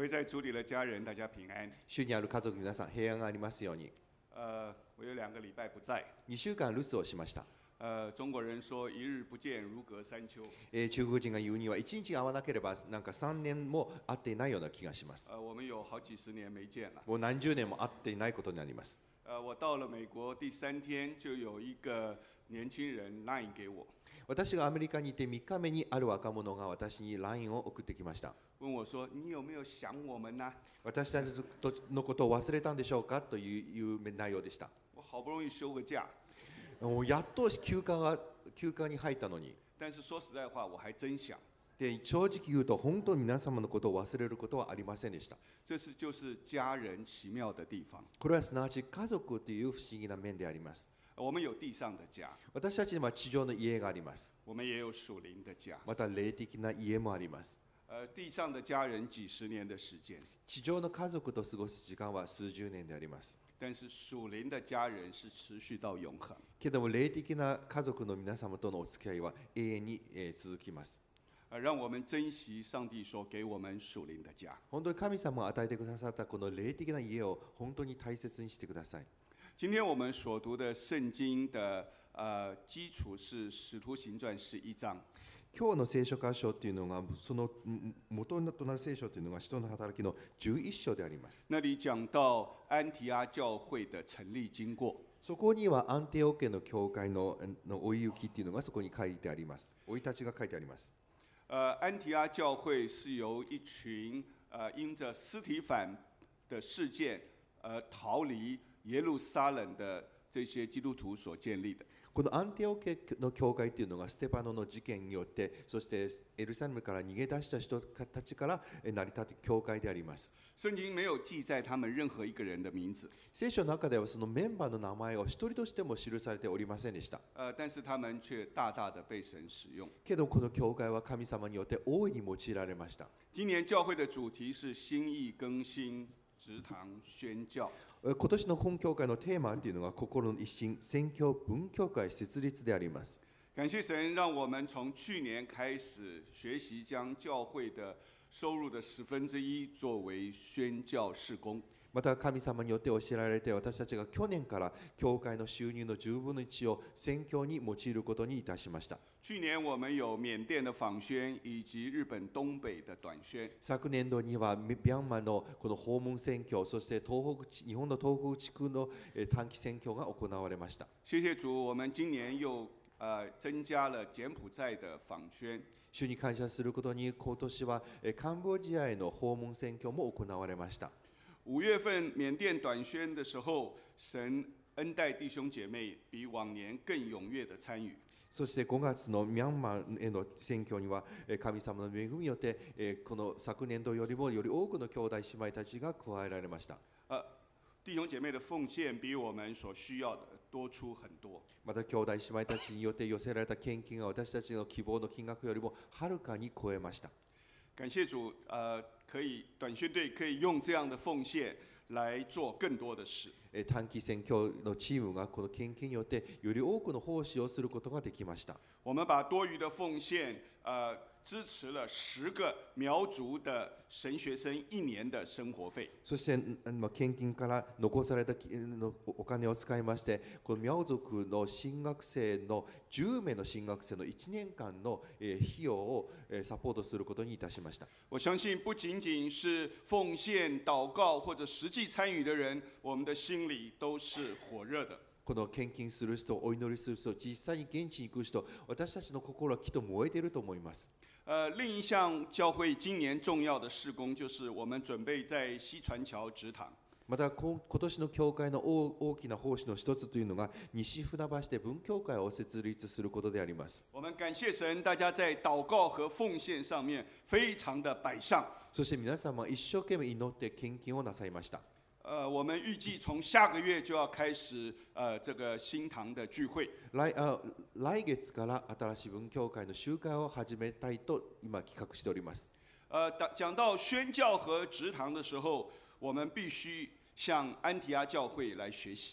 位在主里的家人，大家平安。 主にある家族皆さん平安がありますように。 我有2个礼拜不在。 2週間留守をしました。 中国人说一日不见如隔三秋。 中国人が言うには1日会わなければなんか3年も会っていないような気がします。 我们有好几十年没见了。 もう何十年も会っていないことになります。 我到了美国第3天，就有一个年轻人 LINE 给我。 私がアメリカにいて3日目にある若者が私に LINE を送ってきました。 問我说：“你有没有想我们呢？” 私たちのことを忘れたんでしょうかという内容でした。 我好不容易休个假。 やっと休暇に入ったのに。 但是说实在话，我还真想。 で正直言うと本当に皆様のことを忘れることはありませんでした。 就是家人奇妙的地方。 これはすなわち家族という不思議な面であります。 我们有地上的家。 私たちには地上の家があります。 我们也有属灵的家。 また霊的な家もあります。 地上的家人几十年的时间。 地上の家族と過ごす時間は数十年であります。 但是属灵的家人是持续到永恒。 けども霊的な家族の皆様とのお付き合いは永遠に続きます。 让我们珍惜上帝所给我们属灵的家。 本当に神様が与えてくださったこの霊的な家を本当に大切にしてください。 今天我们所读的圣经的基础是《使徒行传》11章。 今日の聖書箇所というのがその元となる聖書というのが使徒の働きの11章であります。 那里讲到安提阿教会的成立经过。 そこにはアンテオケの教会の追い行きというのがそこに書いてあります。追い立ちが書いてあります。 安提阿教会是由一群因着司提反的事件逃离耶路撒冷的这些基督徒所建立的。 このアンテオケの教会というのがステパノの事件によって、そしてエルサレムから逃げ出した人たちから成り立つ教会であります。 聖经没有記載他们任何一個人的名字。 聖書の中ではそのメンバーの名前を一人としても記されておりませんでした。 但是他们却大大的被神使用。 けどこの教会は神様によって大いに用いられました。 今年教会的主題是心意更新、植堂宣教。 今年の本教会のテーマというのが心の一新、宣教文教会設立であります。 感謝神，讓我們從去年開始學習將教會的收入的1/10作為宣教事工。 また神様によって教えられて、私たちが去年から教会の収入の10分の1を宣教に用いることにいたしました。 去年我們有緬甸的訪宣以及日本東北的短宣。 昨年度にはミャンマーのこの訪問宣教、そして日本の東北地区の短期宣教が行われました。 謝謝主，我們今年又增加了柬埔寨的訪宣。 主に感謝することに、今年はカンボジアへの訪問宣教も行われました。 5月份緬甸短宣的時候，神恩待弟兄姐妹比往年更踴躍的參與。 そして5月のミャンマーへの選挙には神様の恵みによってこの昨年度よりもより多くの兄弟姉妹たちが加えられました。 弟兄姐妹的奉獻比我們所需要的多出很多。 また兄弟姉妹たちによって寄せられた献金が私たちの希望の金額よりもはるかに超えました。 感謝主，短宣隊可以用這樣的奉獻來做更多的事。 短期宣教のチームがこの献金によってより多くの奉仕をすることができました。 我們把多餘的奉獻支持了10個苗族的神學生1年的生活費。 そして献金から残されたお金を使いまして、この苗族の進学生の10名の進学生の1年間の費用をサポートすることにいたしました。 我相信不僅僅是奉獻、禱告或者實際參與的人，我們的心裡都是火熱的。 この献金する人、お祈りする人、実際に現地に行く人、私たちの心はきっと燃えていると思います。 另一項教會今年重要的事工，就是我們準備在西船橋植堂。 また今年の教会の大きな奉仕の一つというのが西船橋で文教会を設立することであります。 我們感謝神，大家在禱告和奉獻上面非常的擺上。 そして皆様は一生懸命祈って献金をなさいました。 我們預計從下個月就要開始這個新堂的聚會。 来月から新しい文教會の集会を始めたいと今企画しております。 講到宣教和植堂的時候，我們必須向安提阿教會來學習。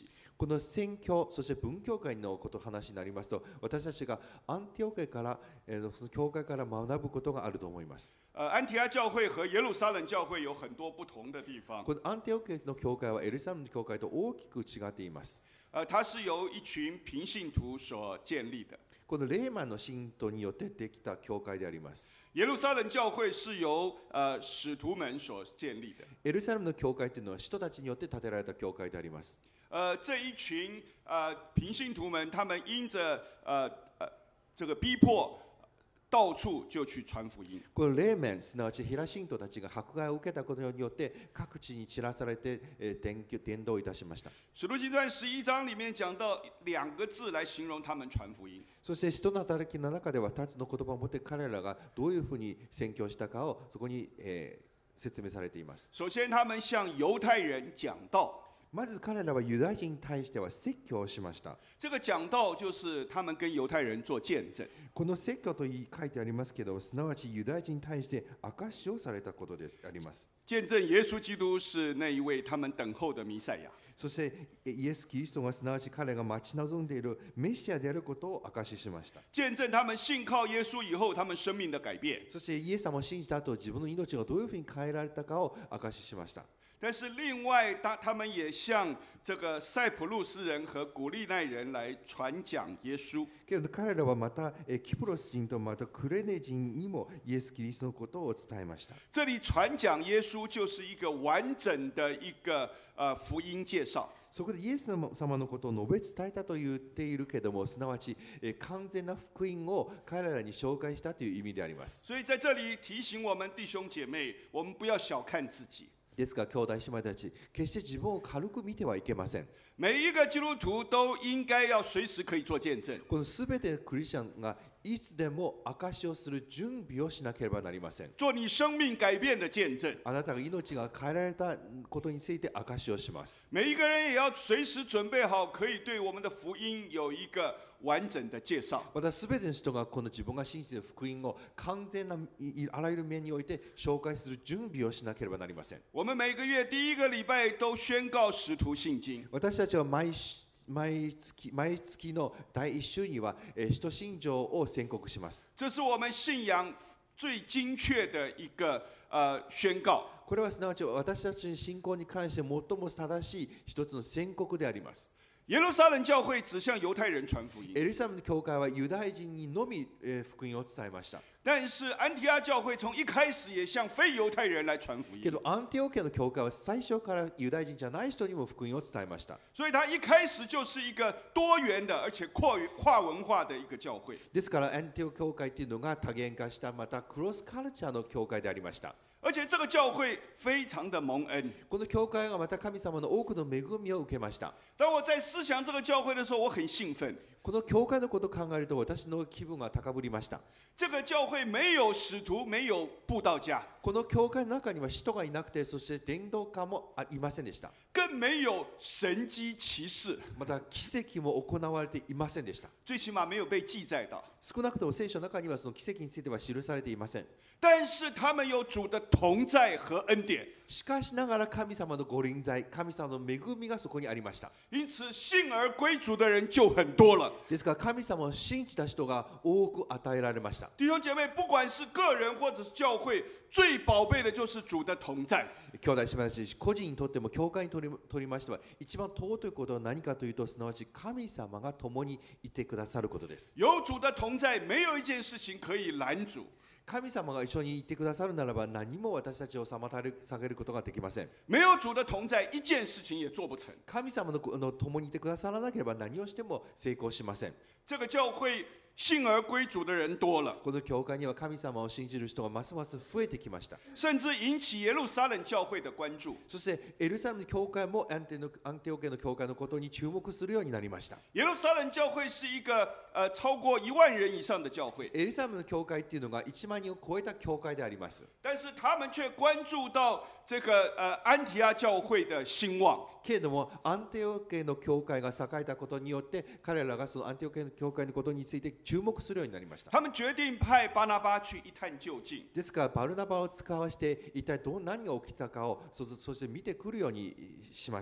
この宣教、そして文教会のこと話になりますと、私たちがアンティオケから、その教会から学ぶことがあると思います。 安提阿教会和耶路撒冷教会有很多不同的地方。 このアンティオケの教会はエルサレムの教会と大きく違っています。 它是由一群平信徒所建立的。 このレーマンの信徒によってできた教会であります。 耶路撒冷教会是由使徒们所建立的。 エルサレムの教会というのは使徒たちによって建てられた教会であります。 这一群平信徒们，他们因着这个逼迫，到处就去传福音。 このレーメン、すなわち平信徒たちが迫害を受けたことによって各地に散らされて伝道いたしました。 使徒行传11章里面讲到2个字来形容他们传福音。 そして使徒の働きの中では2つの言葉を持って彼らがどういうふうに宣教したかをそこに、説明されています。 首先，他们向犹太人讲道。 まず彼らはユダヤ人に対しては説教をしました。 这个讲道就是他们跟犹太人做见证。 この説教と書いてありますけど、すなわちユダヤ人に対して証しをされたことであります。 见证耶稣基督是那一位他们等候的弥赛亚。 そしてイエス・キリストがすなわち彼が待ち望んでいるメシアであることを証ししました。 见证他们信靠耶稣以后，他们生命的改变。 そしてイエス様を信じた後、自分の命がどういうふうに変えられたかを証ししました。 但是另外，他们也向这个塞浦路斯人和古利奈人来传讲耶稣。 けど彼らはまたキプロス人とまたクレネ人にもイエス・キリストのことを伝えました。 这里传讲耶稣就是一个完整的一个福音介绍。 そこでイエス様のことを述べ伝えたと言っているけども、すなわち完全な福音を彼らに紹介したという意味であります。 所以在这里提醒我们弟兄姐妹，我们不要小看自己。 ですから兄弟姉妹たち、決して自分を軽く見てはいけません。 每一个基督徒都应该要随時可以做見證。 このすべてのクリスチャンがいつでも証しをする準備をしなければなりません。 做你生命改变的見證。 あなたが命が変えられたことについて証しをします。 每一个人也要随時準備好，可以對我們的福音有一個完整的介紹。 またすべての人がこの自分が信じている福音を完全なあらゆる面において紹介する準備をしなければなりません。 我們每個月第一個禮拜都宣告使徒信經。 私たちは毎月の第1週には使徒信条を宣告します。 這是我們信仰最精確的一個宣告。 これはすなわち私たちの信仰に関して最も正しい一つの宣告であります。 耶路撒冷教會只向猶太人傳福音。 エルサレムの教会はユダヤ人にのみ福音を伝えました。 但是安提阿教會從一開始也向非猶太人來傳福音。 けどアンティオケの教会は最初からユダヤ人じゃない人にも福音を伝えました。 所以它一開始就是一個多元的而且跨文化的一個教會。 ですからアンティオケ教会というのが多元化したまたクロスカルチャーの教会でありました。 而且这个教会非常的蒙恩。 この教会がまた神様の多くの恵みを受けました。 当我在思想这个教会的时候，我很興奮。 この教会のことを考えると私の気分が高ぶりました。 这个教会没有使徒，没有布道家。 この教会の中には使徒がいなくて、そして伝道家もいませんでした。 更没有神蹟奇事。 また奇跡も行われていませんでした。 最起碼没有被記載到。 少なくとも聖書の中にはその奇跡については記されていません。 但是他们有主的同在和恩典。 しかしながら神様のご臨在、神様の恵みがそこにありました。 因此信而归主的人就很多了。 ですから神様を信じた人が多く与えられました。 弟兄姐妹，不管是个人或者是教会，最宝贝的就是主的同在。 兄弟姉妹たち、個人にとっても教会にとりましては一番尊いことは何かというと、すなわち神様が共にいてくださることです。 有主的同在，没有一件事情可以拦阻。 神様が一緒にいてくださるならば何も私たちを妨げることができません。 没有主的同在，一件事情也做不成。 神様の共にいてくださらなければ何をしても成功しません。 这个教会信而归主的人多了， この教会には神様を信じる人がますます増えてきました。 甚至引起耶路撒冷教会的关注。 そしてエルサレムの教会もアンティオケの教会のことに注目するようになりました。 耶路撒冷教会是一个超过1万人以上的教会。 エルサレムの教会っていうのが1万人を超えた教会であります。 但是他们却关注到这个安提阿教会的兴旺。 けれどもアンティオケの教会が栄えたことによって彼らがそのアンティオケの教会のことについて注目するようになりました。 他们決定派巴拿巴去一探究竟。 ですからバルナバを使わして一体何が起きたかをそして見てくるようにしました。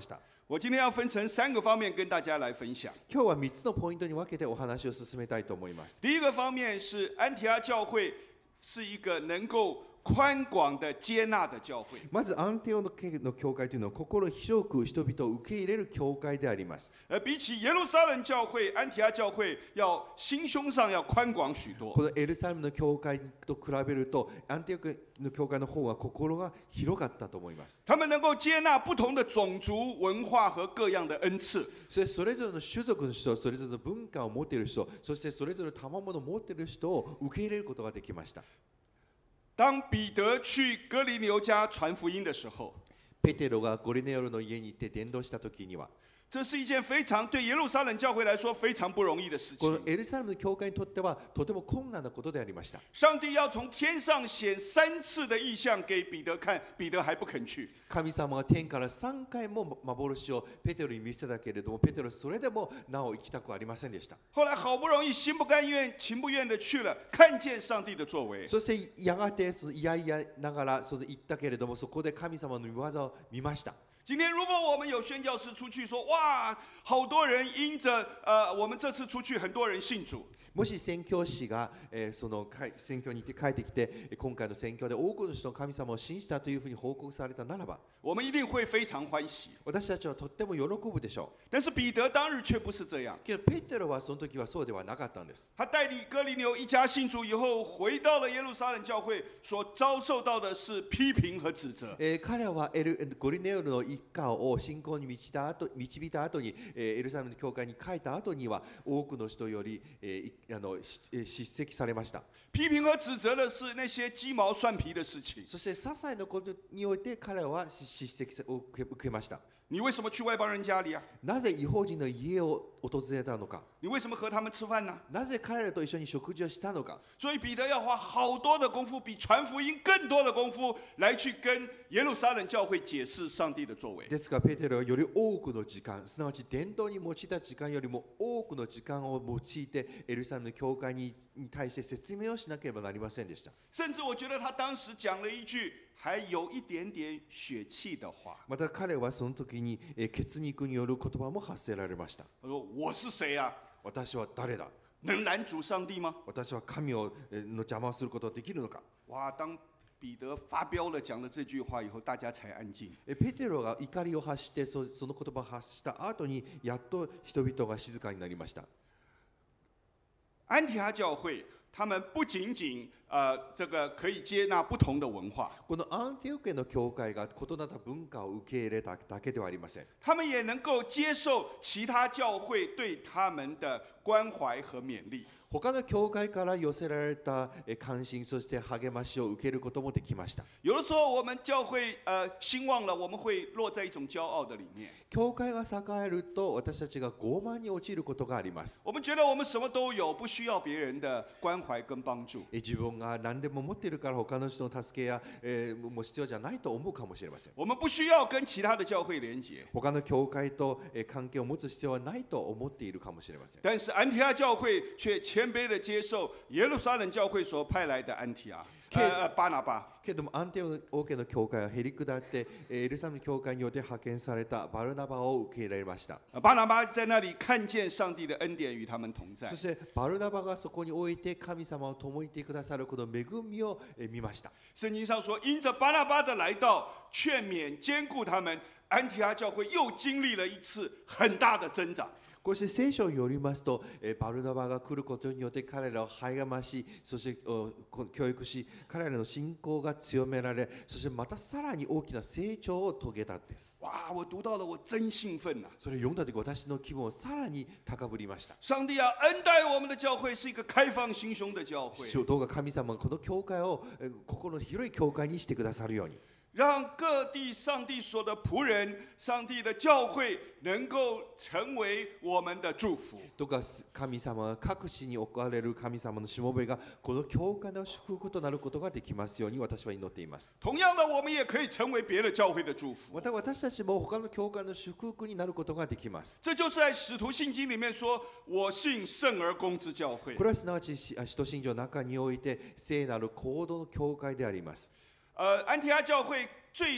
我今天要分成3个方面跟大家来分享。 今日は3つのポイントに分けてお話を進めたいと思います。 第一个方面是安提阿教会是一个能够宽广的接纳的教会。 まずアンテオの教会というのは心広く人々を受け入れる教会であります。 比起耶路撒冷教会、安提阿教会要心胸上要宽广许多。 このエルサレムの教会と比べるとアンテオの教会の方が心が広かったと思います。 他们能够接纳不同的种族、文化和各样的恩赐。 それぞれの種族の人、それぞれの文化を持っている人、そしてそれぞれ賜物を持っている人を受け入れることができました。 当彼得去哥尼流家传福音的时候， ペテロがゴリネオルの家に行って伝道した時には、 这是一件非常对耶路撒冷教会来说非常不容易的事情。 このエルサレムの教会にとってはとても困難なことでありました。 上帝要从天上显3次的异象给彼得看，彼得还不肯去。 神様が天から3回も幻をペテロに見せたけれども、ペテロはそれでもなお行きたくありませんでした。 后来好不容易心不甘愿、情不愿的去了，看见上帝的作为。 そしてやがていやいやながら行ったけれども、そこで神様の御業を見ました。 今天如果我们有宣教士出去说，哇，好多人因着我们这次出去，很多人信主。 もし宣教師が、その宣教に行って帰ってきて、今回の宣教で多くの人の神様を信じたというふうに報告されたならば、 我们一定会非常欢喜。 私たちはとっても喜ぶでしょう。 但是彼得当日却不是这样。 けどペテロはその時はそうではなかったんです。 他带领哥尼流一家信主以后，回到了耶路撒冷教会，所遭受到的是批评和指责。 彼はゴリネオルの一家を信仰に導いた後に、エルサレムの教会に帰った後には多くの人より、叱責されました。 批評和指責的是那些雞毛蒜皮的事情。 そして些細なことにおいて彼は叱責を受けました。 你为什么去外邦人家里啊？ なぜ異邦人の家を訪れたのか？ 你为什么和他们吃饭呢？ なぜ彼らと一緒に食事をしたのか？ 所以彼得要花好多的功夫，比传福音更多的功夫，来去跟耶路撒冷教会解释上帝的作为。 ですからペテロはより多くの時間、すなわち伝道に用いた時間よりも多くの時間を用いてエルサレムの教会に対して説明をしなければなりませんでした。 甚至我觉得他当时讲了一句还有一点点血气的话。 また彼はその時に血肉による言葉も発せられました。 他说：“我是谁啊？ 私は誰だ？ 能拦阻上帝吗？” 私は神の邪魔をすることができるのか？ 哇！当彼得发飙了讲了这句话以后，大家才安静。 ペテロが怒りを発してその言葉を発した後にやっと人々が静かになりました。 安提阿教会他们不仅仅这个可以接纳不同的文化， このアンティオケの教会が異なった文化を受け入れただけではありません。 他们也能够接受其他教会对他们的关怀和勉励。 他の教会から寄せられた関心、そして励ましを受けることもできました。 有的时候我们教会兴旺了，我们会落在一种骄傲的里面。 教会が栄えると私たちが傲慢に陥ることがあります。 我们觉得我们什么都有，不需要别人的关怀跟帮助。 自分が何でも持っているから他の人の助けや、もう必要じゃないと思うかもしれません。 我们不需要跟其他的教会连结。 他の教会と関係を持つ必要はないと思っているかもしれません。 但是安提阿教会却谦卑的接受耶路撒冷教会所派来的安提阿巴拿巴。 けれどもアンテオケの教会はへり下ってエルサレムの教会によって派遣されたバルナバを受け入れられました。 巴拿巴在那里看见上帝的恩典与他们同在。 そしてバルナバがそこに置いて神様を共にいてくださるこの恵みを見ました。 圣经上说，因着巴拿巴的来到，劝勉兼顾他们，安提阿教会又经历了一次很大的增长。 こうして聖書を読みますと、バルナバが来ることによって彼らを励まし、そして教育し、彼らの信仰が強められ、そしてまたさらに大きな成長を遂げたんです。 哇！我读到了，我真兴奋呐！ それを読んだ時、私の気分をさらに高ぶりました。 上帝啊，恩待我们的教会是一个开放心胸的教会。 どうか神様がこの教会を心の広い教会にしてくださるように。 让各地上帝所的仆人、上帝的教会能够成为我们的祝福。 どうか神様が各地に置かれる神様のしもべがこの教会の祝福となることができますように私は祈っています。 同样的，我们也可以成为別的教会的祝福。 また私たちも他の教会の祝福になることができます。 这就是在使徒信经里面说：“我信圣而公之教会。” これはすなわち使徒信条の中において聖なる行動の教会であります。 安提阿教会最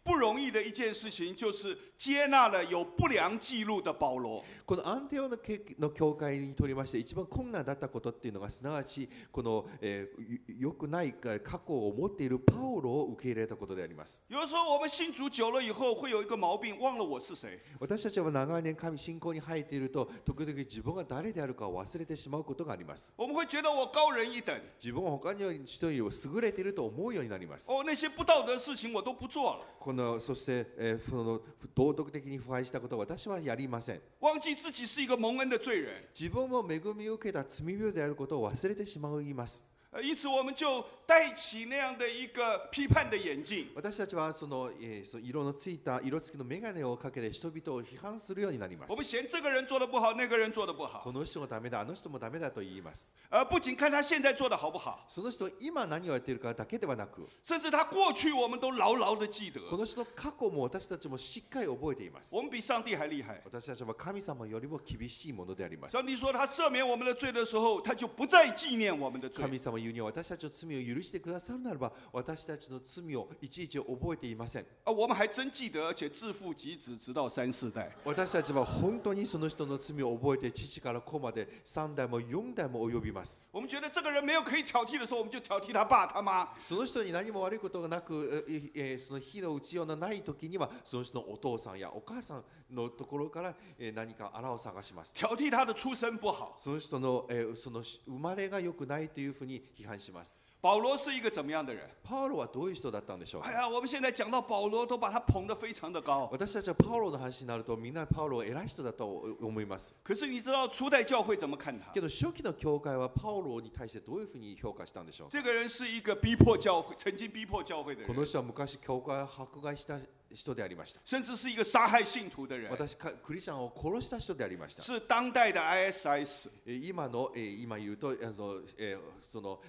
不容易的一件事情，就是接纳了有不良記錄的保羅。 このアンテオの教会にとりまして一番困難だったことっていうのが、すなわちこの、良くない過去を持っているパウロを受け入れたことであります。 有的时候我们信主久了以后，会有一个毛病，忘了我是谁。 私たちは長年信仰に入っていると、時々自分が誰であるかを忘れてしまうことがあります。 我们会觉得我高人一等。 自分は他の人より優れていると思うようになります。 那些不道德的事情我都不做了。 そして、その道徳的に腐敗したことを私はやりません。 忘記自己是一个蒙恩的罪人。 自分も恵みを受けた罪人であることを忘れてしまいます。 因此我们就戴起那样的一个批判的眼鏡。 私たちはその色のついた色付きの眼鏡をかけて人々を批判するようになります。 我们嫌这个人做得不好，那个人做得不好。 この人がダメだ、あの人もダメだと言います。 不仅看他现在做得好不好， その人今何をやっているかだけではなく、 甚至他过去我们都牢牢的記得。 この人の過去も私たちもしっかり覚えています。 我们比上帝还厉害。 私たちは神様よりも厳しいものであります。 上帝说他赦免我们的罪的時候，他就不再紀念我們的罪。 神様言うには、私たちの罪を許してくださるならば、私たちの罪をいちいち覚えていません。 我們還真記得，而且自父及子，直到3、4代。 私たちは本当にその人の罪を覚えて、父から子まで3代も4代も及びます。 我們覺得這個人沒有可以挑剔的時候，我們就挑剔他爸他媽。 その人に何も悪いことがなく、その火の打ちようのない時には、その人のお父さんやお母さんのところから何かあらを探します。 挑剔他的出身不好。 その人のその生まれが良くないというふうに批判します。 保羅是一個怎麼樣的人？ パウロはどういう人だったんでしょうか。 我們現在講到保羅，都把他捧得非常的高。 私たちはパウロの話になると、みんなパウロは偉い人だと思います。 可是你知道初代教會怎麼看他？ けど初期の教會はパウロに対してどういうふうに評価したんでしょうか。 這個人是一個逼迫教會、曾經逼迫教會的人。 この人は昔教会を迫害した人でありました。 甚至是一個殺害信徒的人。 クリスチャンを殺した人でありました。 是當代的 ISIS。 今言うとその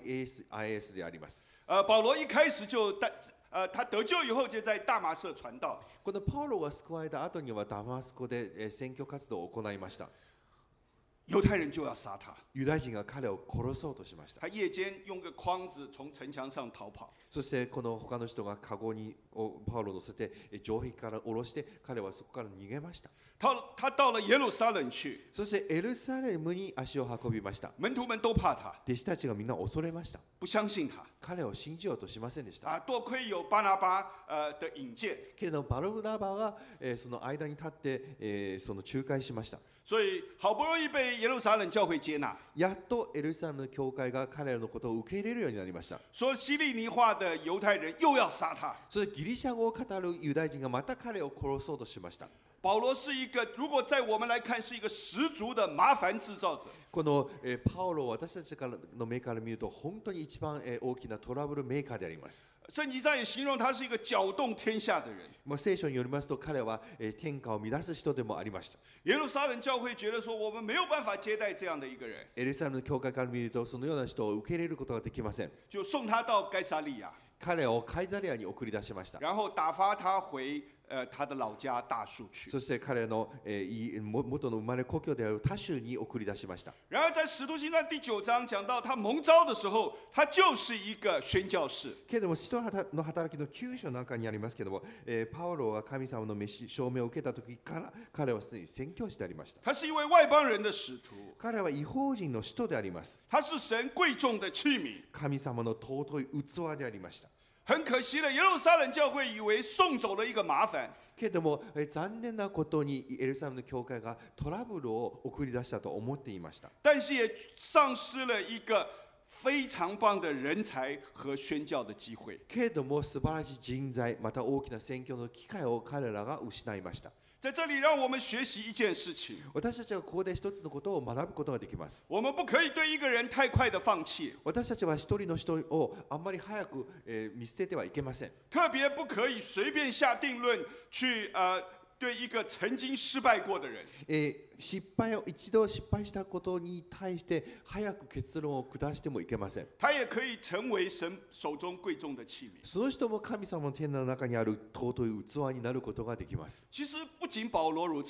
IS であります。 保羅一開始就他得救以後就在大馬色傳道。 このパウロが救われた後にはダマスコで選挙活動を行いました。 猶太人就要殺他。 ユダヤ人が彼を殺そうとしました。 他夜間用個筐子從城牆上逃跑。 そしてこの他の人がカゴにパウロを乗せて城壁から下ろして、彼はそこから逃げました。 他到了耶路撒冷去。 そしてエルサレムに足を運びました。 門徒們都怕他。 弟子たちがみんな恐れました。 不相信他。 彼を信じようとしませんでした。 多虧有巴拿巴的引薦。 けれどバルナバがその間に立ってその仲介しました。 所以好不容易被耶路撒冷教會接納。 やっとエルサレムの教会が彼らのことを受け入れるようになりました。 說希利尼話的猶太人又要殺他。 そしてギリシャ語を語るユダヤ人がまた彼を殺そうとしました。 保羅是一個，如果在我們來看，是一個十足的麻煩製造者。 このパウロ、私たちの目から見ると本当に一番大きなトラブルメーカーであります。 聖經上也形容他是一個攪動天下的人。 聖書によりますと、彼は天下を乱す人でもありました。 耶路撒冷教會覺得說，我們沒有辦法接待這樣的一個人。 エルサレムの教會から見ると、そのような人を受け入れることができません。 就送他到該撒利亞。 彼をカイザリアに送り出しました。 然後打發他回他的老家大數去。 そして彼の元の生まれ故郷である他州に送り出しました。 然而在使徒行傳第9章講到他蒙召的時候，他就是一個宣教士。 けれども使徒の働きの9章の中にありますけれども、パウロは神様の証明を受けた時から彼はすでに宣教師でありました。 他是一位外邦人的使徒。 彼は異邦人の使徒であります。 他是神貴重的器皿。 神様の尊い器でありました。 很可惜的，耶路撒冷教會以為送走了一個麻煩。 けれども残念なことにエルサレムの教会がトラブルを送り出したと思っていました。 但是也喪失了一個非常棒的人才和宣教的機會。 けれども素晴らしい人材、また大きな宣教の機会を彼らが失いました。 在这里让我们学習一件事情。 私たちはここで一つのことを学ぶことができます。 我們不可以對一個人太快的放棄。 私たちは一人の人をあんまり早く見捨ててはいけません。 特別不可以隨便下定論去對一個曾經失敗過的人。 一度失敗したことに対して早く結論を下してもいけません。 他也可以成為神手中貴重的器皿。 その人も神様の天の中にある尊い器になることができます。 其實不僅保羅如此。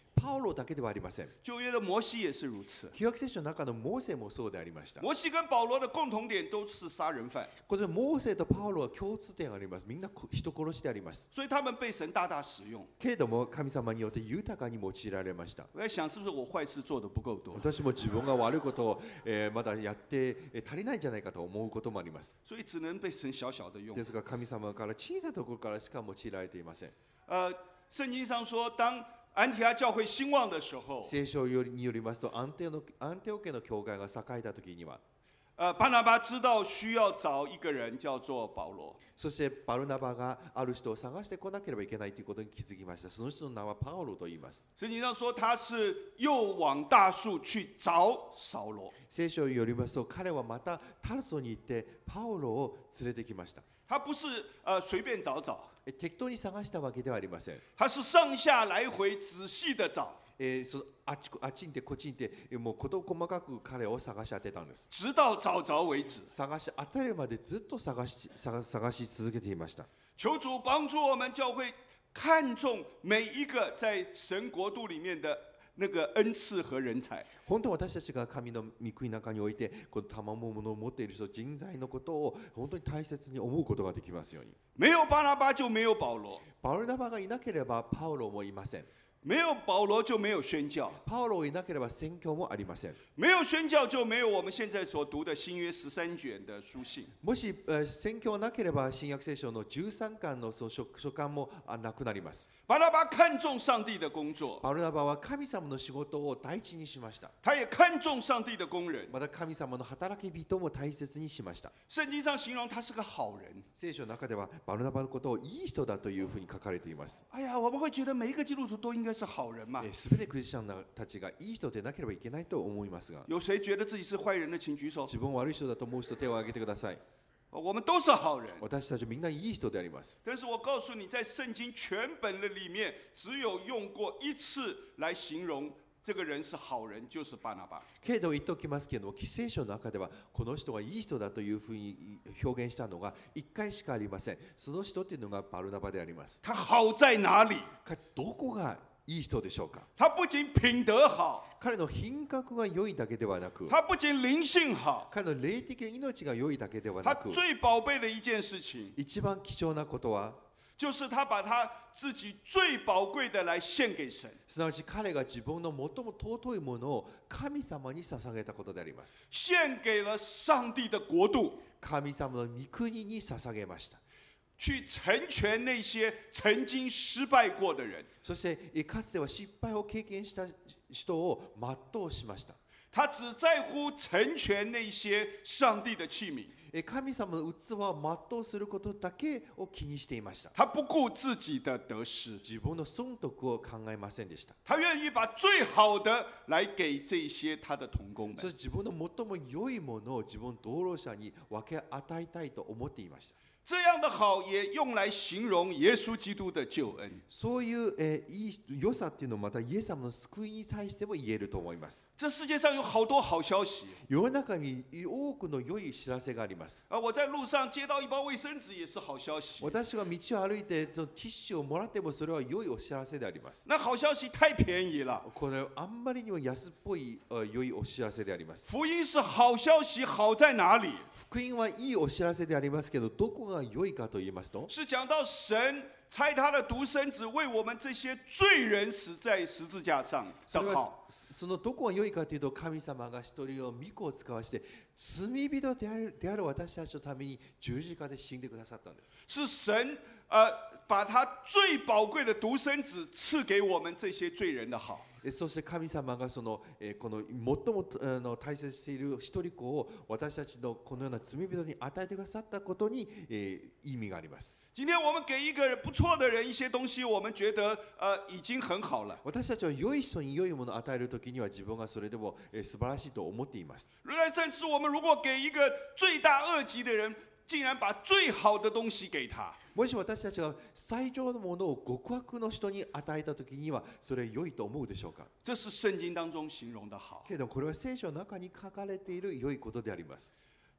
パウロだけではありません。 旧约的摩西也是如此。 旧約聖書の中のモーセもそうでありました。 摩西跟保罗的共同点都是杀人犯， これモーセとパウロは共通点があります。みんな人殺しであります。 所以他们被神大大使用。 けれども神様によって豊かに用いられました。 我在想，是不是我坏事做得不够多？ 私も自分が悪いことを、まだやって足りないんじゃないかと思うこともあります。 所以只能被神小小的用で。すが神様から小さいところからしか用いられていません。 圣经上说，当安提阿教会兴旺的时候， 聖書によりますとアンテオ家の教会が栄えた時には、 巴拿巴知道需要找一个人叫做保罗， そしてバルナバがある人を探してこなければいけないということに気づきました。その人の名はパウロと言います。 圣经上说他是又往大树去找扫罗。 聖書によりますと彼はまたタルソに行ってパウロを連れてきました。 他不是随便找找， 適当に探したわけではありません。 他是上下来回仔细的找， そのあっちに行ってこっちに行ってもう事細かく彼を探し当てたんです。 直到找着为止。 探し当たるまでずっと探し続けていました。 求主帮助我们教会看重每一个在神国度里面的那个恩赐和人才。 本当私たちが神の御国の中においてこの賜物を持っている人人材のことを本当に大切に思うことができますように。 没有巴拿巴就没有保罗， バルナバがいなければパウロもいません。 没有保罗就没有宣教， パウロがいなければ宣教もありません。 没有宣教就没有我们现在所读的新约13卷的书信。 もし宣教なければ新約聖書の13巻のその書簡もなくなります。 巴拿巴看重上帝的工作， バルナバは神様の仕事を第一にしました。 他也看重上帝的工人。 また神様の働き人も大切にしました。 圣经上形容他是个好人。 聖書の中ではバルナバのことをいい人だというふうに書かれています。 哎呀，我们会觉得每一个基督徒都应该是好人嘛。 すべてクリスチャンたちがいい人でなければいけないと思いますが、 有谁觉得自己是坏人的，请举手。 自分悪い人だと思う人手を挙げてください。 我们都是好人。 私たちみんないい人であります。 但是我告诉你，在圣经全本的里面，只有用过一次来形容这个人是好人，就是巴拿巴。 けれど言っておきますけれども、聖書の中ではこの人がいい人だというふうに表現したのが1回しかありません。その人というのがバルナバであります。 他好在哪里？ どこがいい人でしょうか。 他不仅品德好， 彼の品格が良いだけではなく、 他不仅灵性好， 彼の霊的な命が良いだけでは他なく、 最宝贝的一件事情， 一番貴重なことは、 就是他把他自己最宝贵的来献给神。 すなわち彼が自分の最も尊いものを神様に捧げたことであります。 献给了上帝的国度， 神様の御国に捧げました。 去成全那些曾经失败过的人。 そしてかつては失敗を経験した人を全うしました。 他只在乎成全那些上帝的器皿。 神様の器を全うすることだけを気にしていました。 他不顾自己的得失， 自分の損得を考えませんでした。 他愿意把最好的来给这些他的同工们。 そして自分の最も良いものを自分同労者に分け与えたいと思っていました。 这样的好也用来形容耶稣基督的救恩。 そういう、いい良さっていうのをまたイエス様の救いに対しても言えると思います。 这世界上有好多好消息。 世の中に多くの良い知らせがあります。 我在路上接到一包卫生紙也是好消息。 私が道を歩いてそのティッシュをもらってもそれは良いお知らせであります。 那好消息太便宜了。 これあんまりにも安っぽい良いお知らせであります。 福音是好消息，好在哪里？ 福音はいいお知らせでありますけど、どこが良いかと言いますと、 是讲到神差他的独生子为我们这些罪人死在十字架上的好。 そのどこが良いかというと、神様が一人を御子を使わして罪人である私たちのために十字架で死んでくださったんです。 是神把他最宝贵的独生子赐给我们这些罪人的好。 そして神様がこの最も大切にしている一人子を私たちのこのような罪人に与えてくださったことに意味があります。 今天我们给一个不错的人一些东西，我们觉得已经很好了。 私たちは良い人に良いものを与えるときには自分がそれでも素晴らしいと思っています。 但是我们如果给一个罪大恶极的人，竟然把最好的东西给他。 もし私たちが最上のものを極悪の人に与えたときにはそれ良いと思うでしょうか。 这是圣经当中形容的好。 けれどこれは聖書の中に書かれている良いことであります。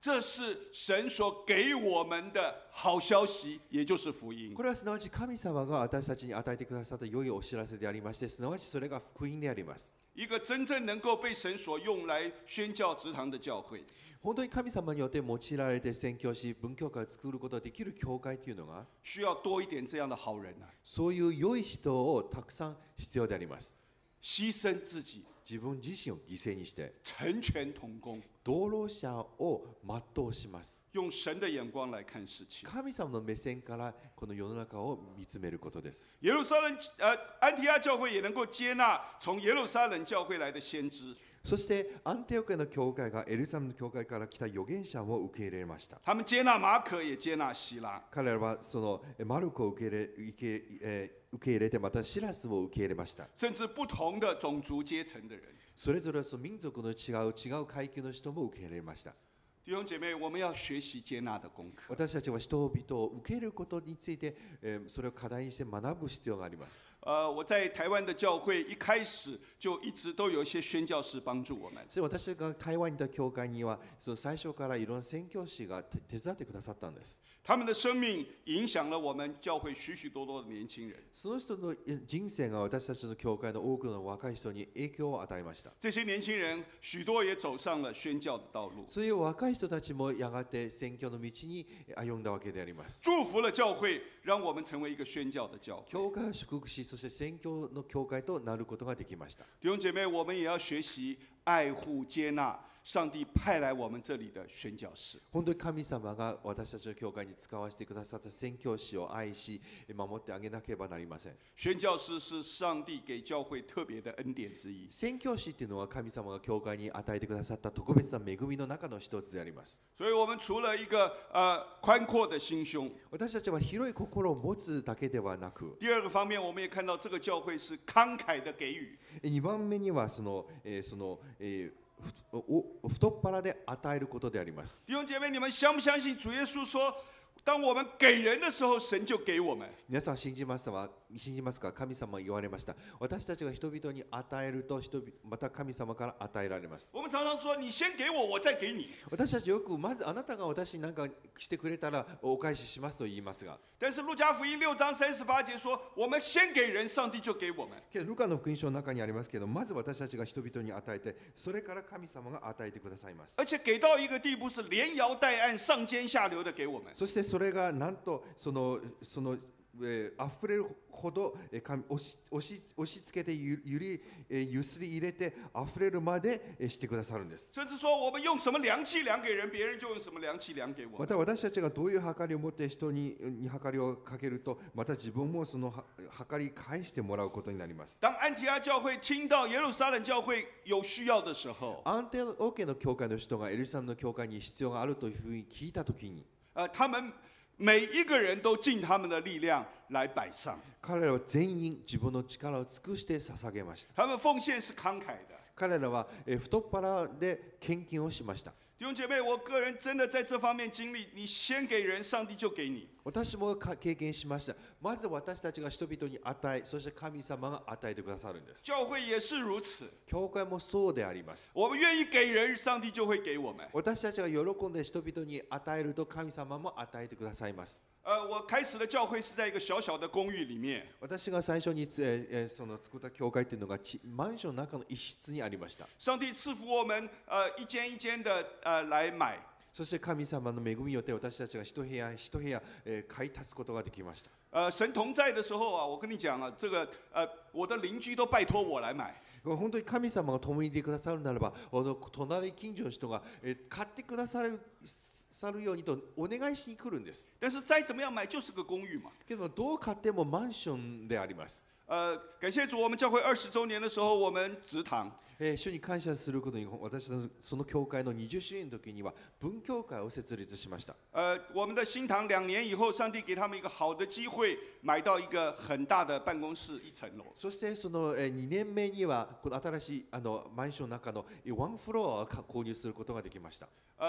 这是神所给我们的好消息，也就是福音。 これはすなわち神様が私たちに与えてくださった良いお知らせでありまして、すなわちそれが福音であります。 一个真正能够被神所用来宣教职堂的教会， 本当に神様によって用いられて宣教し、文教会を作ることができる教会というのが、 需要多一点这样的好人啊， そういう良い人をたくさん必要であります。 牺牲自己， 自分自身を犠牲にして成全同工， 道路者を全うします。 用神的眼光来看事情。 神様の目線からこの世の中を見つめることです。 耶路撒冷安提阿教会也能够接纳从耶路撒冷教会来的先知， そしてアンテオケの教会がエルサレムの教会から来た預言者も受け入れました。 他们接纳马可，也接納希拉。 彼らはそのマルコを受け入れて、またシラスを受け入れました。 甚至不同的种族阶层的人。 それぞれその民族の違う階級の人も受け入れました。 弟兄姐妹，我们要学习接纳的功课。 私たちは人々を受け入れることについて、それを課題にして学ぶ必要があります。 我在台湾的教会一开始就一直都有一些宣教士帮助我们。 そして私が台湾にいた教会には、その最初からいろんな宣教師が手伝ってくださったんです。 他们的生命影响了我们教会许许多多的年轻人。 その人の人生が私たちの教会の多くの若い人に影響を与えました。 这些年轻人许多也走上了宣教的道路。 そういう若い人たちもやがて宣教の道に歩んだわけであります。 祝福了教会，让我们成为一个宣教的教会。 教会を祝福し、そして宣教の教会となることができました。 弟兄姐妹，我们也要学习爱护、接纳上帝派来我们这里的宣教士。 本当に神様が私たちの教会に使わせてくださった宣教師を愛し、守ってあげなければなりません。 宣教士是上帝给教会特別的恩典之一。 宣教師というのは神様が教会に与えてくださった特別な恵みの中の一つであります。 所以我们除了一个宽阔的心胸， 私たちは広い心を持つだけではなく、 第二个方面，我们也看到这个教会是慷慨的给予。 2番目には太っ腹で与えることであります。 弟兄姐妹，你们相不相信主耶稣说，当我们给人的时候，神就给我们？ 皆さん信じますか？神様は言われました。私たちが人々に与えると、また神様から与えられます。 我们常常说，你先给我，我再给你。 私たちよくまずあなたが私に何かしてくれたらお返ししますと言いますが、 但是路加福音6章38節说，我们先给人，上帝就给我们。 けどルカの福音書の中にありますけど、まず私たちが人々に与えて、それから神様が与えてくださいます。 而且给到一个地步，是连摇带按、上尖下流的给我们。 そしてそれがなんと溢れるほど押し付けてゆすり入れて溢れるまでしてくださるんです。 甚至说，我们用什么量器量给人，别人就用什么量器量给我们。 また私たちがどういう計りを持って人に計りをかけると、また自分もその計り返してもらうことになります。 当安提阿教会听到耶路撒冷教会有需要的时候， アンテオケの教会の人がエルサレムの教会に必要があるというふうに聞いたときに、 他们每一个人都尽他们的力量来摆上。 彼らは全員自分の力を尽くして捧げました。 他们奉献是慷慨的。 彼らは太っ腹で献金をしました。 弟兄姐妹，我个人真的在这方面经历，你先给人，上帝就给你。 私も経験しました。まず私たちが人々に与え、そして神様が与えてくださるんです。 教会也是如此。 教会もそうであります。 我们愿意给人，上帝就会给我们。 私たちが喜んで人々に与えると、神様も与えてくださいます。 我开始的教会是在一个小小的公寓里面。 私が最初に作った教会というのがマンションの中の一室にありました。 上帝赐福我们一间一间的来买。 そして神様の恵みによって私たちが一部屋一部屋買い足すことができました。 神同在的时候啊，我跟你讲啊，这个我的邻居都拜托我来买。 本当に神様が共にいてくださるならば、隣近所の人が買ってくださるようにとお願いしに来るんです。 但是再怎么样买就是个公寓嘛。 けどどう買ってもマンションであります。 感謝主，我们教会20周年的時候，我們植堂。 主に感謝することに、私のその教会の20周年の時には文教会を設立しました。 我們的新堂2年以後，上帝給他們一個好的機會，買到一個很大的辦公室1層樓。 そしてその2年目にはこの新しいマンションの中のワンフロアを購入することができました。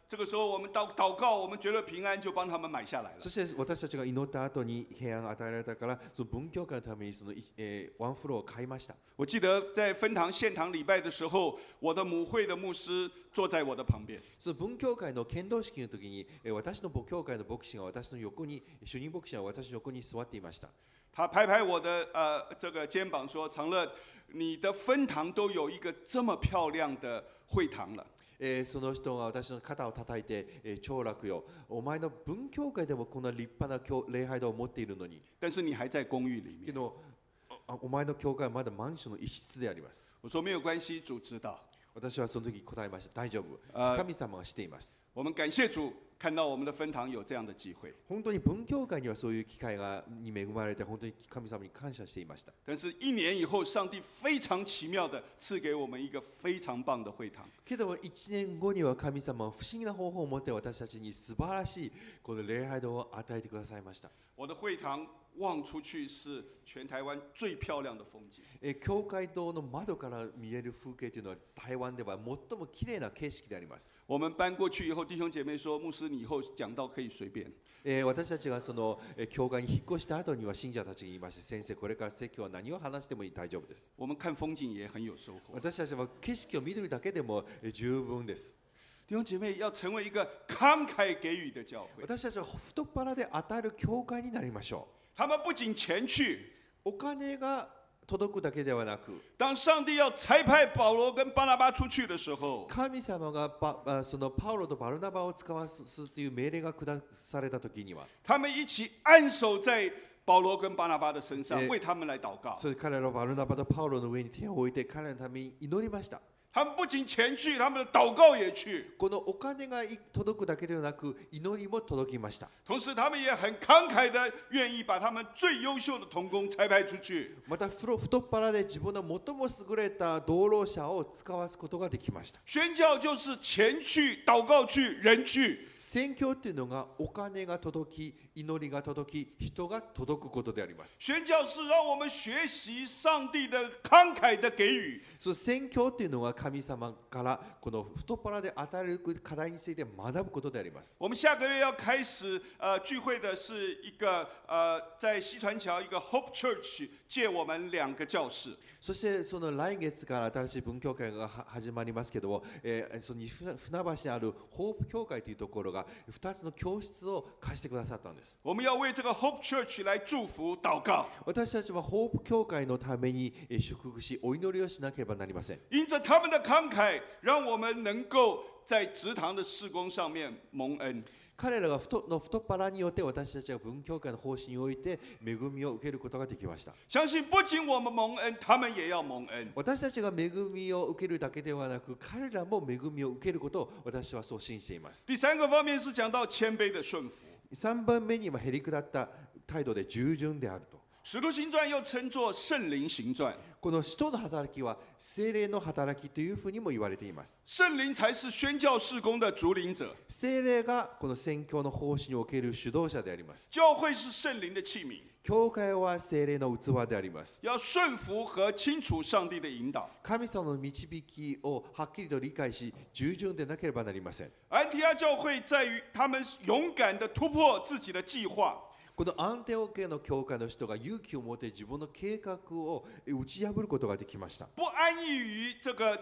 这个时候我们祷告，我们觉得平安，就帮他们买下来了。 そして私たちが祈った後に平安が与えられたから、その文教会のためにその、ワンフロアを買いました。 我记得在分堂献堂礼拜的时候，我的母会的牧师坐在我的旁边。 その文教会の献堂式の時に、私の母教会の牧師が私の横に、主任牧師が私の横に座っていました。 他拍拍我的这个肩膀说：“长乐，你的分堂都有一个这么漂亮的会堂了。” その人が私の肩を叩いて、長楽よ、お前の文教会でもこんな立派な礼拝堂を持っているのに。 但是你还在公寓里面。 けど、お前の教会はまだマンションの一室であります。 我说没有关系，主知道。 私はその時答えました。大丈夫。神様がしています。 我们感谢主，看到我们的分堂有这样的机会。 本当に文教会にはそういう機会に恵まれて、本当に神様に感謝していました。 但是1年以后，上帝非常奇妙的赐给我们一个非常棒的会堂。 けど1年後には神様は不思議な方法を持って私たちに素晴らしいこの礼拝堂を与えてくださいました。 我的会堂望出去是全台湾最漂亮的风景。 教会堂の窓から見える風景というのは台湾では最も綺麗な景色であります。 我们搬过去以后，弟兄姐妹说，牧师，你以后讲道可以随便。 私たちがその教会に引っ越した後には信者たちに言いました。先生、これから説教は何を話しても大丈夫です。 我们看风景也很有收获。 私たちは景色を見るだけでも十分です。 弟兄姐妹要成为一个慷慨给予的教会。 私たちは太っ腹で与える教会になりましょう。 他们不仅前去， お金が届くだけではなく、 当上帝要差派保罗跟巴拿巴出去的時候， 神様がそのパウロとバルナバを使わすという命令が下された時には、 他们一起按手在保罗跟巴拿巴的身上，为他们来祷告。 それ彼らはバルナバとパウロの上に手を置いて彼らのために祈りました。 他们不仅前去，他们的祷告也去。 このお金が届くだけではなく、祈りも届きました。 同時他们也很慷慨的願意把他們最優秀的同工差派出去。 また太っ腹で自分の最も優れた同労者を使わすことができました。 宣教就是前去、禱告去、人去。 宣教というのがお金が届き、祈りが届き、人が届くことであります。 宣教是讓我們學習上帝的慷慨的給予。 そう宣教というのは神様からこの太っ腹で与える課題について学ぶことであります。 我們下個月要開始聚會的是一個在西船橋一個 Hope Church 借我們2個教室。 そしてその来月から新しい文教会が始まりますけども、その船橋にあるホープ教会というところが2つの教室を貸してくださったんです。 我們要為這個 Hope Church 來祝福禱告。 私たちはホープ教会のために祝福しお祈りをしなければなりません。 因着他們的慷慨，讓我們能夠在職堂的事工上面蒙恩。 彼らが太っ腹によって私たちは文教会の方針において恵みを受けることができました。 相信不僅我們蒙恩，他們也要蒙恩。 私たちが恵みを受けるだけではなく、彼らも恵みを受けることを私はそう信じています。 第3個方面是講到謙卑的順服。 3番目にはへりくだった態度で従順であると。 使徒行傳又稱作聖靈行傳。 この使徒の働きは聖霊の働きというふうにも言われています。 聖靈才是宣教事工的主領者。 聖霊がこの宣教の方針における主導者であります。 教會是聖靈的器皿。 教会は聖靈の器であります。 要順服和清楚上帝的引導。 神様の導きをはっきりと理解し、従順でなければなりません。 安提阿教會在於他們勇敢地突破自己的計劃。 このアンテオケの教会の人が勇気を持って自分の計画を打ち破ることができました。 不安逸於這個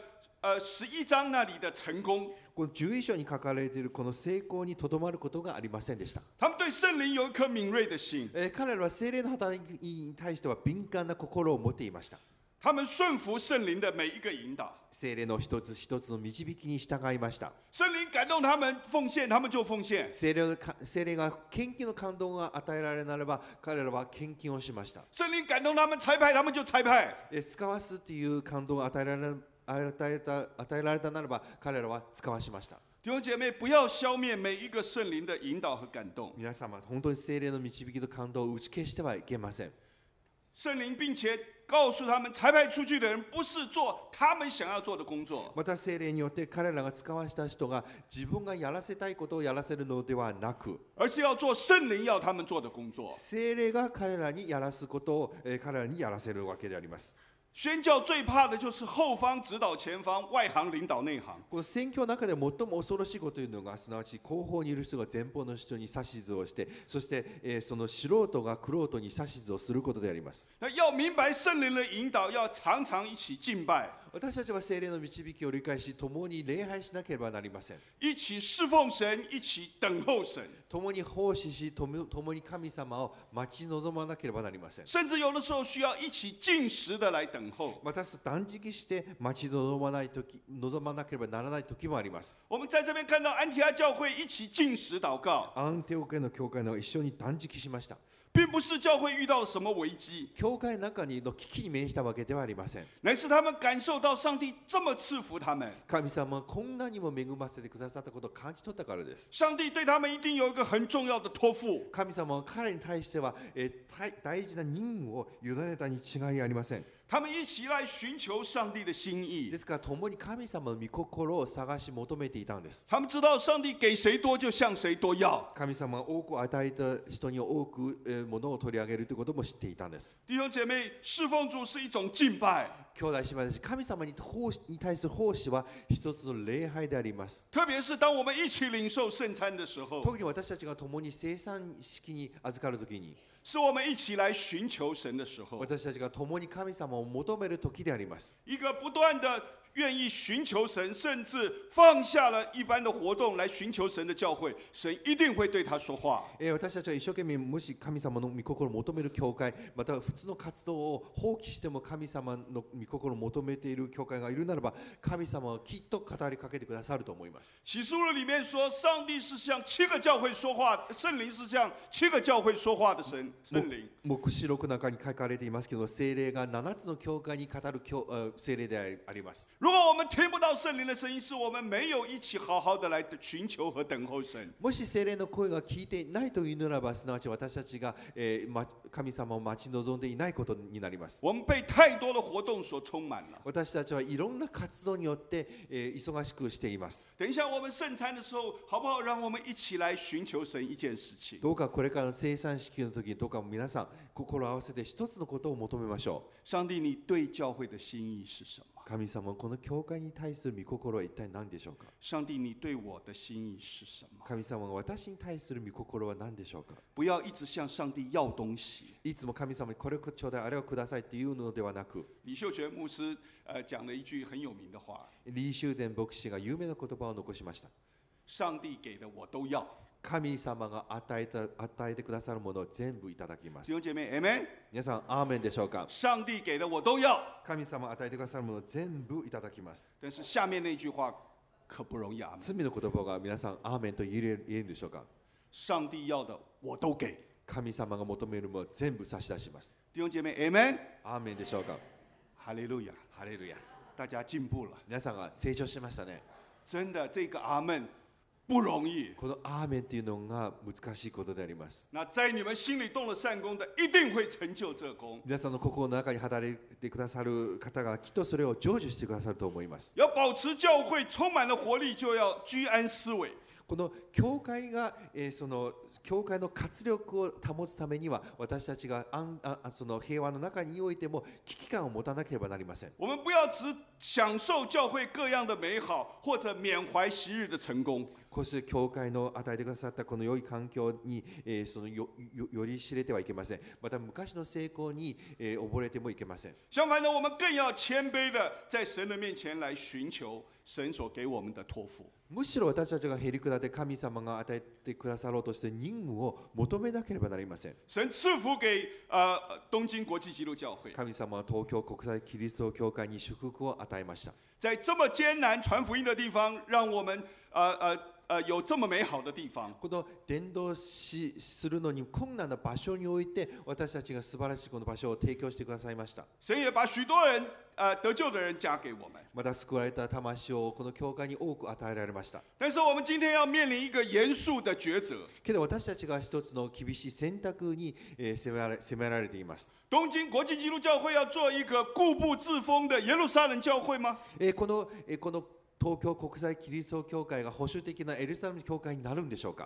11章那裡的成功。 この11章に書かれているこの成功にとどまることがありませんでした。 他們對聖靈有一顆敏銳的心。 彼らは聖靈の働きに対しては敏感な心を持っていました。 他們順服聖靈的每一個引導。 聖靈の一つ一つの導きに従いました。 聖靈感動他們奉獻，他們就奉獻。 聖靈が献金の感動が与えられるならば、彼らは献金をしました。 聖靈感動他們差派，他們就差派。 使わすという感動が与えられたならば、彼らは使わしました。 弟兄姐妹，不要消滅每一個聖靈的引導和感動。 皆様、本当に聖靈の導きと感動を打ち消してはいけません。 聖靈並且告訴他們，差派出去的人不是做他們想要做的工作。 また聖靈によって彼らが使わした人が自分がやらせたいことをやらせるのではなく、 而是要做聖靈要他們做的工作。 聖靈が彼らにやらすことを彼らにやらせるわけであります。 宣教最怕的就是后方指导前方，外行领导内行。 この宣教の中で最も恐ろしいことというのが、すなわち後方にいる人が前方の人に指図をして、そして、その素人が玄人に指図をすることであります。 那要明白圣灵的引導，要常常一起敬拜， 私たちは聖霊の導きを理解し、共に礼拝しなければなりません。 一起侍奉神，一起等候神。 共に奉仕し、共に神様を待ち望まなければなりません。 甚至有的时候需要一起禁食的来等候。 また断食して待ち望まなければならない時もあります。 我们在这边看到安提阿教会一起禁食祷告， アンテオケの教会の一緒に断食しました。 并不是教会遇到了什么危機， 教会の中の危機に面したわけではありません。 乃是他们感受到上帝这么赐福他们， 神様はこんなにも恵ませてくださったことを感じ取ったからです。 上帝对他们一定有一个很重要的托付。 神様は彼に対しては、大事な任務を委ねたに違いありません。 他们一起来寻求上帝的心意で。すから共に神様の御心を探し求めていたんです。 他们知道上帝给谁多就向谁多要。 神様が多く与えた人に多く物を取り上げるということも知っていたんです。 弟兄姐妹，侍奉主是一种敬拜， 兄弟姉妹たち、神様に対する奉仕は一つの礼拝であります。 特别是当我们一起领受圣餐的时候， 特に私たちが共に聖餐式に預かるときに、 是我们一起来寻求神的时候， 私たちが共に神様を求める時であります。 一个不断的愿意寻求神，甚至放下了一般的活动来寻求神的教会，神一定会对他说話。 私たちは一生懸命もし神様の御心を求める教会、また普通の活動を放棄しても神様の御心を求めている教会がいるならば、神様はきっと語りかけてくださると思います。 启示录里面说，上帝是向7个教会说話，聖靈是向7个教会说話的聖靈。 黙示録の中に書かれていますけど、聖霊が7つの教会に語る聖霊であります。 如果我们听不到聖靈的聲音，是我們沒有一起好好的來尋求和等候神。 もし聖霊の声が聞いていないというならば、すなわち私たちが、神様を待ち望んでいないことになります。 我們被太多的活動所充滿了。 私たちはいろんな活動によって、忙しくしています。 等一下我們聖餐的時候，好不好讓我們一起來尋求神一件事情？ どうかこれからの聖餐式の時に、どうか皆さん心を合わせて一つのことを求めましょう。 上帝，你對教會的心意是什麼？ 神様、この教会に対する御心は一体何でしょうか。 上帝，你對我的心意是什麼？ 神様が私に対する御心は何でしょうか。 不要一直向上帝要東西。 いつも神様にこれをちょうだい、あれをくださいっていうのではなく、 李秀全牧師講了一句很有名的話： 李修禅牧師が有名な言葉を残しました。 上帝給的我都要。 神様が与えてくださるものを全部いただきます。 弟兄姐妹 ，Amen。 皆さん、アーメンでしょうか。 上帝給的我都要。 神様が与えてくださるものを全部いただきます。 但是下面那句話可不容易啊。 罪の言葉が皆さん、アーメンと言えるんでしょうか。 上帝要的我都給。 神様が求めるものを全部差し出します。 弟兄姐妹 ，Amen。 アーメンでしょうか。 哈利路亞， ハレルヤ。 大家進步了。 皆さんが成長しましたね。 真的，這個阿門不容易。 このアーメンというのが難しいことであります。 那在你們心裡動了善功的，一定會成就這功。 皆さんの心の中に働いてくださる方がきっとそれを成就してくださると思います。 要保持教會充滿了活力，就要居安思危。 この教会が、その教会の活力を保つためには、私たちがその平和の中においても危機感を持たなければなりません。 我們不要只享受教會各樣的美好，或者緬懷昔日的成功。 こうして教会の与えてくださったこの良い環境に、そのより知れてはいけません。また昔の成功に、溺れてもいけません。 相反呢，我們更要謙卑的在神的面前來尋求神所給我們的託付。 むしろ私たちがへりくだって神様が与えてくださろうとして任務を求めなければなりません。 神賜福給東京國際基督教會。 神様は東京国際キリスト教會に祝福を与えました。 在這麼艱難傳福音的地方，讓我們有這麼美好的地方。 この伝道するのに困難な場所において、私たちが素晴らしいこの場所を提供してくださいました。 神也把許多人得救的人加給我們。 また救われた魂をこの教会に多く与えられました。 但是我們今天要面臨一個嚴肅的抉擇。 けど私たちが一つの厳しい選択に責められています。 東京國際基督教會要做一個固步自封的耶路撒冷教會嗎？ この東京国際キリスト教会が保守的なエルサレム教会になるんでしょうか。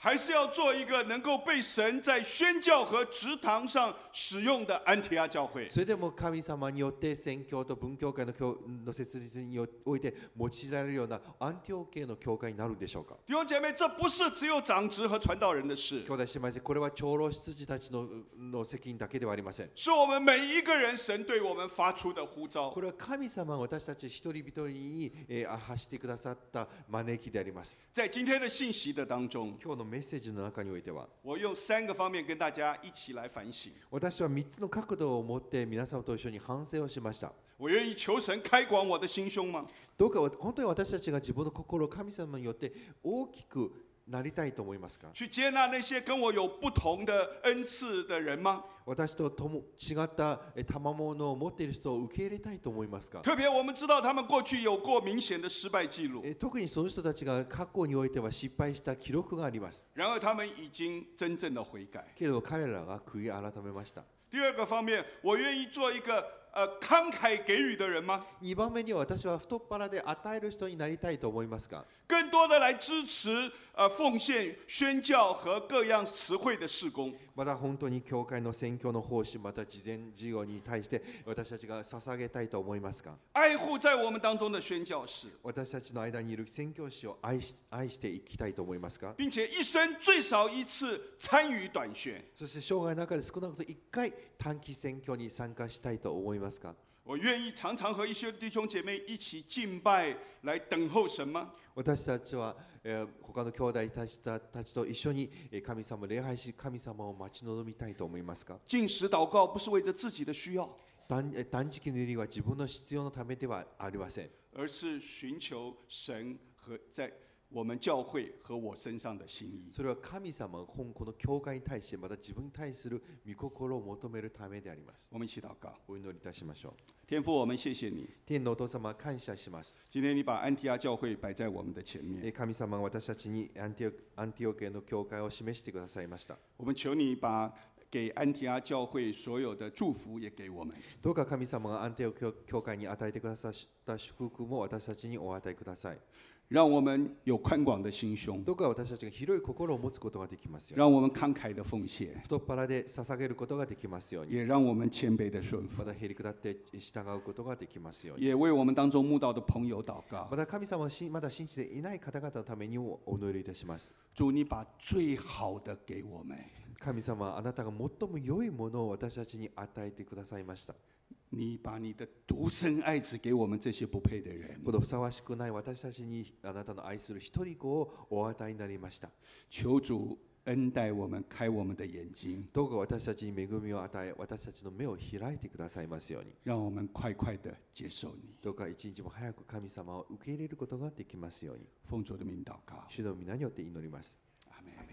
还是要做一个能够被神在宣教和职堂上使用的安提阿教会。 それでも神様によって宣教と文教会の設立において用いられるようなアンティオ系の教会になるんでしょうか。 弟兄姐妹，这不是只有长职和传道人的事， 兄弟姉妹、これは長老執事たちの責任だけではありません。 是我们每一个人神对我们发出的呼召こ。れは神様が私たち一人一人に発してくださった招きであります。 在今天的信息的当中， 今日のメッセージの中においては、 我用3个方面跟大家一起来反省。 私は3つの角度を持って皆様と一緒に反省をしました。 我愿意求神开广我的心胸吗？ どうか本当に私たちが自分の心を神様によって大きくなりたいと思いますか。 去接纳那些跟我有不同的恩赐的人吗？ 私と違った賜物を持っている人を受け入れたいと思いますか。 特别我们知道他们过去有过明显的失败记录， 特にその人たちが過去においては失敗した記録があります。 然而他们已经真正的悔改。 けど彼らが悔い改めました。 第二个方面，我愿意做一个慷慨给予的人吗？ 2番目には私は太っ腹で与える人になりたいと思いますか。 更多的来支持奉献、宣教和各样词汇的事工。 また本当に教会の宣教の奉仕、また慈善事業に対して私たちが捧げたいと思いますか。 爱护在我们当中的宣教士， 私たちの間にいる宣教師を愛していきたいと思いますか。 并且一生最少一次参与短宣。 そして生涯の中で少なくとも1回短期宣教に参加したいと思いますか。 我愿意常常和一些弟兄姐妹一起敬拜，来等候神吗？ 私たちは、他の兄弟たちと一緒に神様を礼拝し、神様を待ち望みたいと思いますか。 禁食祷告不是为着自己的需要， 断食の祈りは自分の必要のためではありません。 而是寻求神和在我们教会和我身上的心意。 それは神様がこの教会に対して、また自分に対する御心を求めるためであります。 我们一起祷告。 お祈りいたしましょう。 天父，我们谢谢你， 天のお父様、感謝します。 今天你把安提阿教会摆在我们的前面， 神様が私たちにアンティオ系の教会を示してくださいました。 我们求你把给安提阿教会所有的祝福也给我们。 どうか神様がアンティオ教会に与えてくださった祝福も私たちにお与えください。 让我们有宽广的心胸， どうか私たちが広い心を持つことができますように。 让我们慷慨的奉献， 太っ腹で捧げることができますように。 也让我们谦卑的顺服ま。たへり下って従うことができますように。 也为我们当中慕道的朋友祷告。 また神様をまだ信じていない方々のためにもお祈りいたします。 主，你把最好的给我们， 神様、あなたが最も良いものを私たちに与えてくださいました。 你把你的独生爱子给我们这些不配的人。 このふさわしくない私たちにあなたの愛する一人子をお与えになりました。 求主恩待我们，开我们的眼睛， どうか私たちに恵みを与え、私たちの目を開いてくださいますように。 让我们快快的接受你。 どうか一日も早く神様を受け入れることができますように。 奉主的名祷告， 主の皆によって祈ります。 阿门。